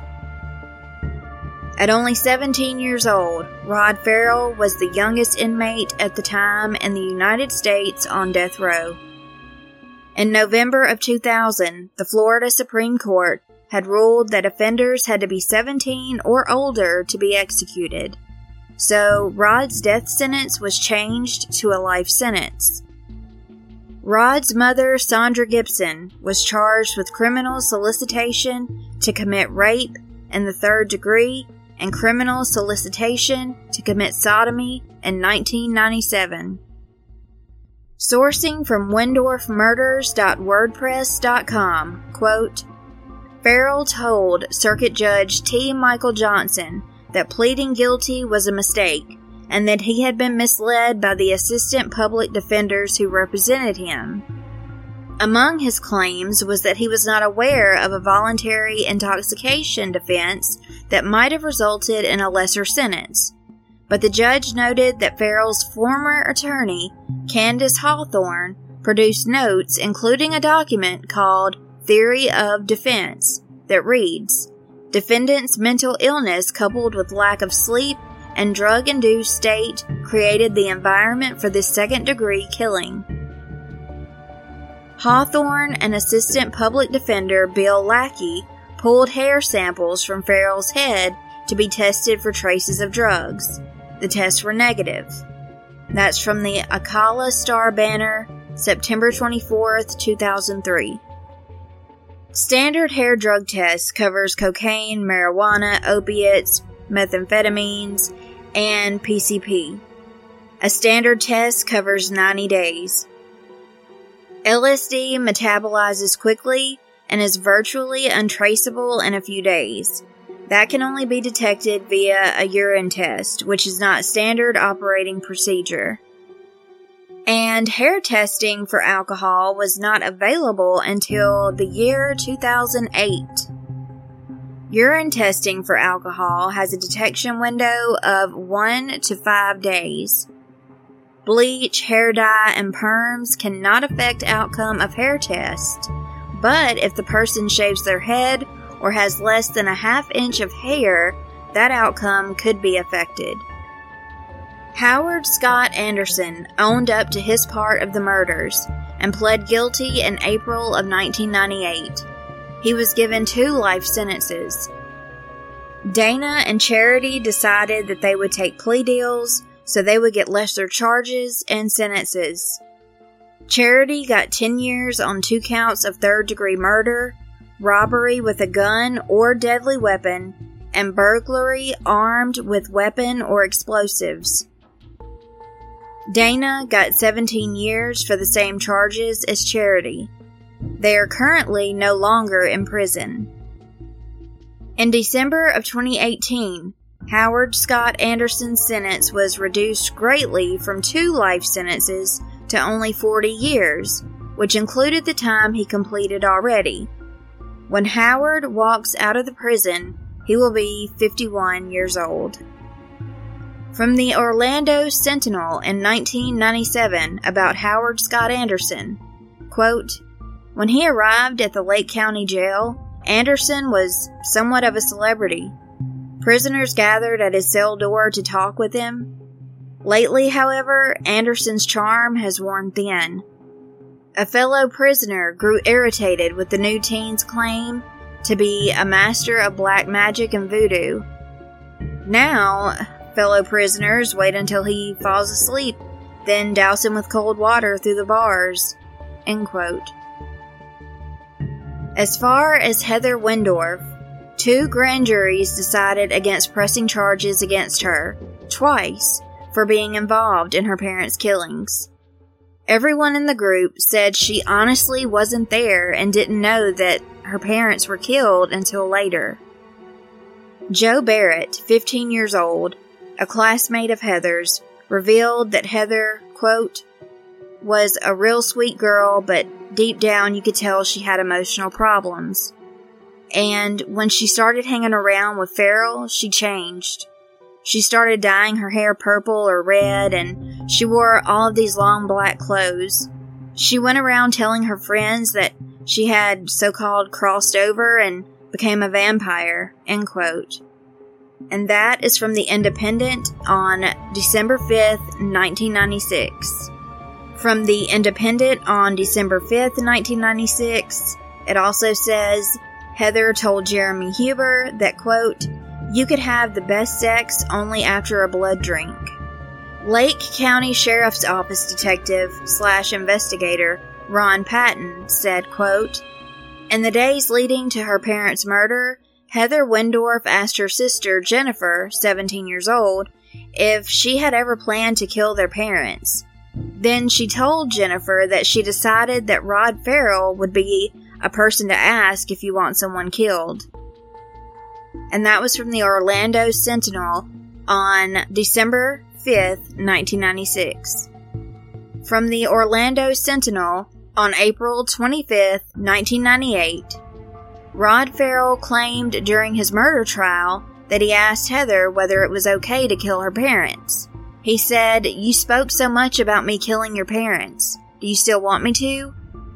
At only seventeen years old, Rod Ferrell was the youngest inmate at the time in the United States on death row. In November of two thousand, the Florida Supreme Court had ruled that offenders had to be seventeen or older to be executed. So, Rod's death sentence was changed to a life sentence. Rod's mother, Sandra Gibson, was charged with criminal solicitation to commit rape in the third degree and criminal solicitation to commit sodomy in nineteen ninety-seven. Sourcing from wendorf murders dot wordpress dot com, quote, "Ferrell told Circuit Judge T. Michael Johnson that pleading guilty was a mistake and that he had been misled by the assistant public defenders who represented him. Among his claims was that he was not aware of a voluntary intoxication defense that might have resulted in a lesser sentence. But the judge noted that Ferrell's former attorney, Candace Hawthorne, produced notes including a document called Theory of Defense that reads, "Defendant's mental illness coupled with lack of sleep and drug-induced state created the environment for this second-degree killing." Hawthorne and Assistant Public Defender Bill Lackey pulled hair samples from Ferrell's head to be tested for traces of drugs. The tests were negative. That's from the Akala Star Banner, September twenty-fourth, two thousand three. Standard hair drug test covers cocaine, marijuana, opiates, methamphetamines, and P C P. A standard test covers ninety days. L S D metabolizes quickly and is virtually untraceable in a few days. That can only be detected via a urine test, which is not standard operating procedure. And hair testing for alcohol was not available until the year two thousand eight. Urine testing for alcohol has a detection window of one to five days. Bleach, hair dye, and perms cannot affect outcome of hair tests, but if the person shaves their head or has less than a half inch of hair, that outcome could be affected. Howard Scott Anderson owned up to his part of the murders and pled guilty in April of nineteen ninety-eight. He was given two life sentences. Dana and Charity decided that they would take plea deals so they would get lesser charges and sentences. Charity got ten years on two counts of third-degree murder, robbery with a gun or deadly weapon, and burglary armed with weapon or explosives. Dana got seventeen years for the same charges as Charity. They are currently no longer in prison. In December of twenty eighteen, Howard Scott Anderson's sentence was reduced greatly from two life sentences to only forty years, which included the time he completed already. When Howard walks out of the prison, he will be fifty-one years old. From the Orlando Sentinel in nineteen ninety-seven about Howard Scott Anderson, quote, "When he arrived at the Lake County Jail, Anderson was somewhat of a celebrity. Prisoners gathered at his cell door to talk with him. Lately, however, Anderson's charm has worn thin. A fellow prisoner grew irritated with the new teen's claim to be a master of black magic and voodoo. Now, fellow prisoners wait until he falls asleep, then douse him with cold water through the bars." End quote. As far as Heather Wendorf, two grand juries decided against pressing charges against her, twice, for being involved in her parents' killings. Everyone in the group said she honestly wasn't there and didn't know that her parents were killed until later. Joe Barrett, fifteen years old, a classmate of Heather's, revealed that Heather, quote, "was a real sweet girl, but deep down you could tell she had emotional problems. And when she started hanging around with Farrell, she changed. She started dyeing her hair purple or red, and she wore all of these long black clothes. She went around telling her friends that she had so-called crossed over and became a vampire," end quote. And that is from The Independent on December fifth, nineteen ninety-six. From The Independent on December fifth, nineteen ninety-six, it also says, Heather told Jeremy Huber that, quote, "You could have the best sex only after a blood drink." Lake County Sheriff's Office detective slash investigator Ron Patton said, quote, "In the days leading to her parents' murder, Heather Wendorf asked her sister Jennifer, seventeen years old, if she had ever planned to kill their parents. Then she told Jennifer that she decided that Rod Farrell would be a person to ask if you want someone killed." And that was from the Orlando Sentinel on December fifth, nineteen ninety-six. From the Orlando Sentinel on April twenty-fifth, nineteen ninety-eight, Rod Farrell claimed during his murder trial that he asked Heather whether it was okay to kill her parents. He said, "You spoke so much about me killing your parents. Do you still want me to?"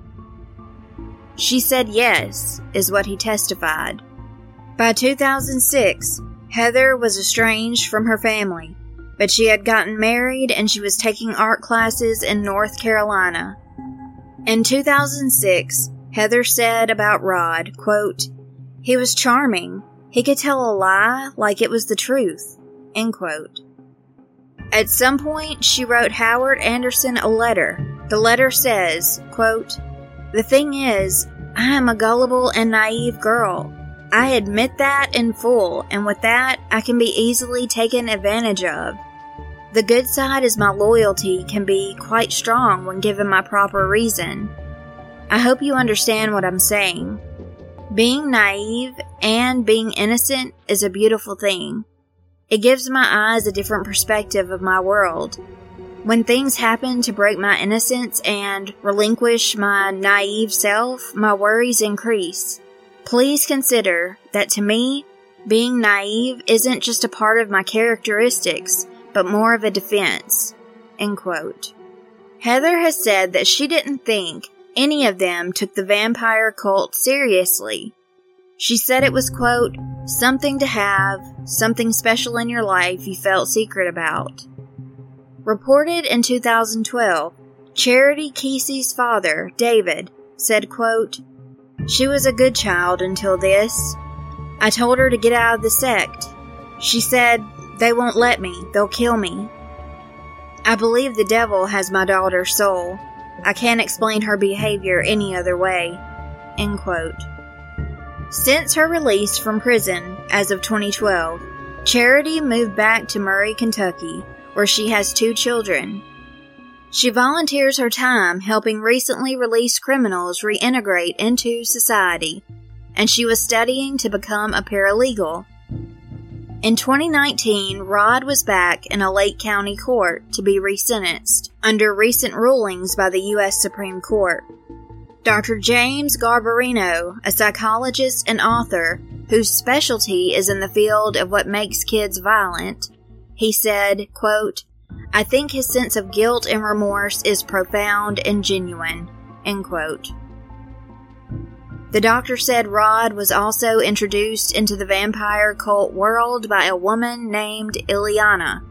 She said yes, is what he testified. By two thousand six, Heather was estranged from her family, but she had gotten married and she was taking art classes in North Carolina. In two thousand six, Heather said about Rod, quote, "He was charming. He could tell a lie like it was the truth," end quote. At some point, she wrote Howard Anderson a letter. The letter says, quote, "The thing is, I am a gullible and naive girl. I admit that in full, and with that, I can be easily taken advantage of. The good side is my loyalty can be quite strong when given my proper reason. I hope you understand what I'm saying. Being naive and being innocent is a beautiful thing. It gives my eyes a different perspective of my world. When things happen to break my innocence and relinquish my naive self, my worries increase. Please consider that to me, being naive isn't just a part of my characteristics, but more of a defense." End quote. Heather has said that she didn't think any of them took the vampire cult seriously. She said it was, quote, "something to have, something special in your life you felt secret about." Reported in two thousand twelve, Charity Kesey's father, David, said, quote, "She was a good child until this. I told her to get out of the sect. She said, 'They won't let me, they'll kill me.' I believe the devil has my daughter's soul. I can't explain her behavior any other way." End quote. Since her release from prison as of twenty twelve, Charity moved back to Murray, Kentucky, where she has two children. She volunteers her time helping recently released criminals reintegrate into society, and she was studying to become a paralegal. In twenty nineteen, Rod was back in a Lake County court to be resentenced under recent rulings by the U S Supreme Court. Doctor James Garbarino, a psychologist and author whose specialty is in the field of what makes kids violent, he said, quote, "I think his sense of guilt and remorse is profound and genuine," end quote. The doctor said Rod was also introduced into the vampire cult world by a woman named Ileana.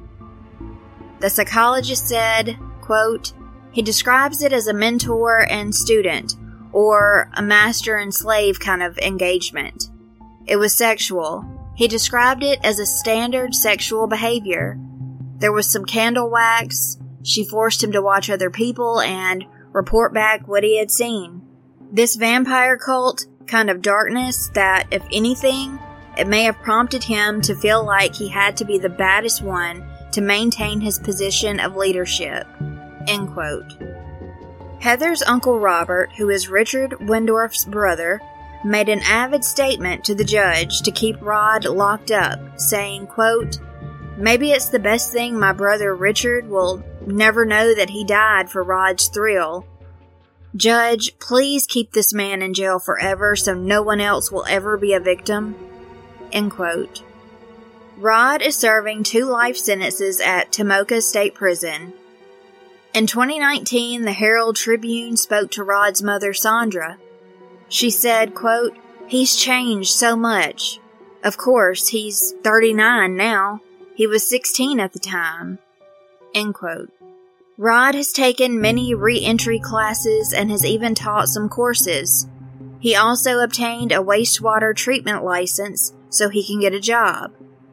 The psychologist said, quote, "He describes it as a mentor and student, or a master and slave kind of engagement. It was sexual. He described it as a standard sexual behavior. There was some candle wax. She forced him to watch other people and report back what he had seen. This vampire cult kind of darkness that, if anything, it may have prompted him to feel like he had to be the baddest one to maintain his position of leadership," end quote. Heather's Uncle Robert, who is Richard Wendorf's brother, made an avid statement to the judge to keep Rod locked up, saying, quote, "Maybe it's the best thing my brother Richard will never know that he died for Rod's thrill. Judge, please keep this man in jail forever so no one else will ever be a victim," end quote. Rod is serving two life sentences at Tomoka State Prison. In twenty nineteen, the Herald Tribune spoke to Rod's mother, Sandra. She said, quote, "He's changed so much. Of course, he's thirty-nine now. He was sixteen at the time," end quote. Rod has taken many re-entry classes and has even taught some courses. He also obtained a wastewater treatment license so he can get a job.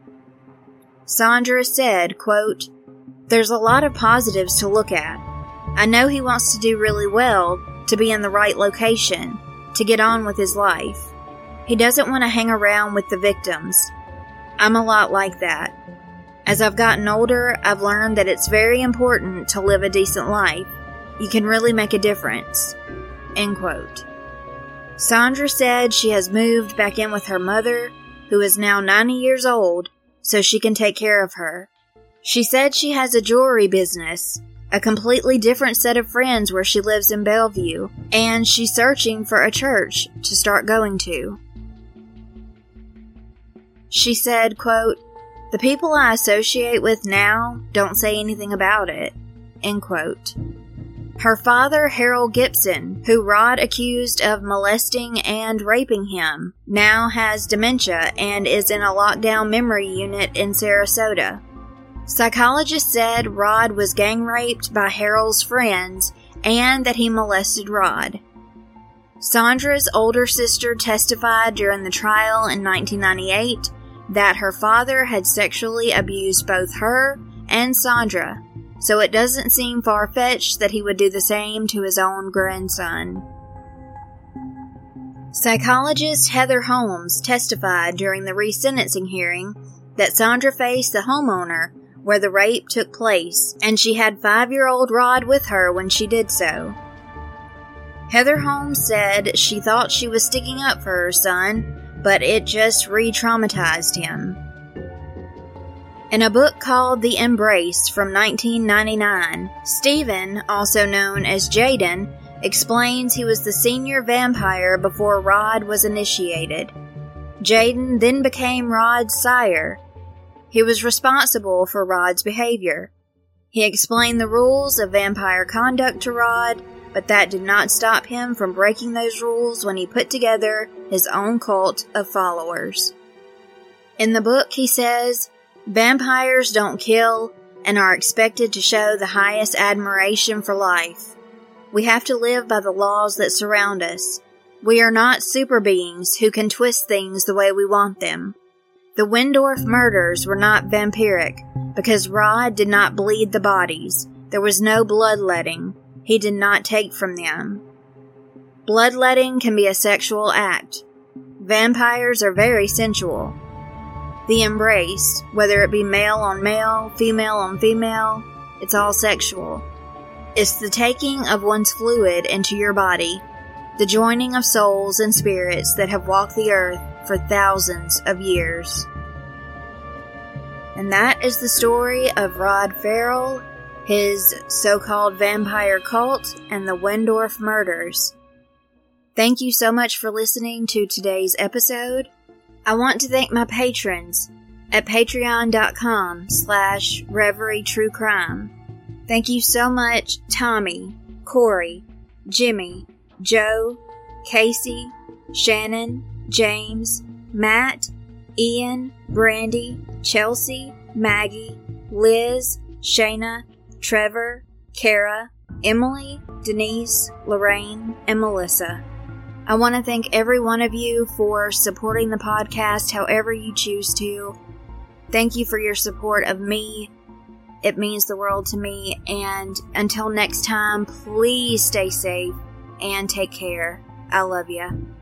Sandra said, quote, "There's a lot of positives to look at. I know he wants to do really well, to be in the right location, to get on with his life. He doesn't want to hang around with the victims. I'm a lot like that. As I've gotten older, I've learned that it's very important to live a decent life. You can really make a difference," end quote. Sandra said she has moved back in with her mother, who is now ninety years old, so she can take care of her. She said she has a jewelry business, a completely different set of friends where she lives in Bellevue, and she's searching for a church to start going to. She said, quote, "The people I associate with now don't say anything about it," end quote. Her father, Harold Gibson, who Rod accused of molesting and raping him, now has dementia and is in a lockdown memory unit in Sarasota. Psychologists said Rod was gang raped by Harold's friends and that he molested Rod. Sandra's older sister testified during the trial in nineteen ninety-eight that her father had sexually abused both her and Sandra, so it doesn't seem far-fetched that he would do the same to his own grandson. Psychologist Heather Holmes testified during the resentencing hearing that Sandra faced the homeowner where the rape took place, and she had five-year-old Rod with her when she did so. Heather Holmes said she thought she was sticking up for her son, but it just re-traumatized him. In a book called The Embrace from nineteen ninety-nine, Stephen, also known as Jaden, explains he was the senior vampire before Rod was initiated. Jaden then became Rod's sire. He was responsible for Rod's behavior. He explained the rules of vampire conduct to Rod, but that did not stop him from breaking those rules when he put together his own cult of followers. In the book, he says, "Vampires don't kill and are expected to show the highest admiration for life. We have to live by the laws that surround us. We are not super beings who can twist things the way we want them. The Wendorf murders were not vampiric because Rod did not bleed the bodies. There was no bloodletting. He did not take from them. Bloodletting can be a sexual act. Vampires are very sensual. The embrace, whether it be male on male, female on female, it's all sexual. It's the taking of one's fluid into your body, the joining of souls and spirits that have walked the earth for thousands of years." And that is the story of Rod Ferrell, his so-called vampire cult, and the Wendorf murders. Thank you so much for listening to today's episode. I want to thank my patrons at patreon.com slash Reverie True Crime. Thank you so much, Tommy, Corey, Jimmy, Joe, Casey, Shannon, James, Matt, Ian, Brandy, Chelsea, Maggie, Liz, Shayna, Trevor, Kara, Emily, Denise, Lorraine, and Melissa. I want to thank every one of you for supporting the podcast however you choose to. Thank you for your support of me. It means the world to me. And until next time, please stay safe and take care. I love you.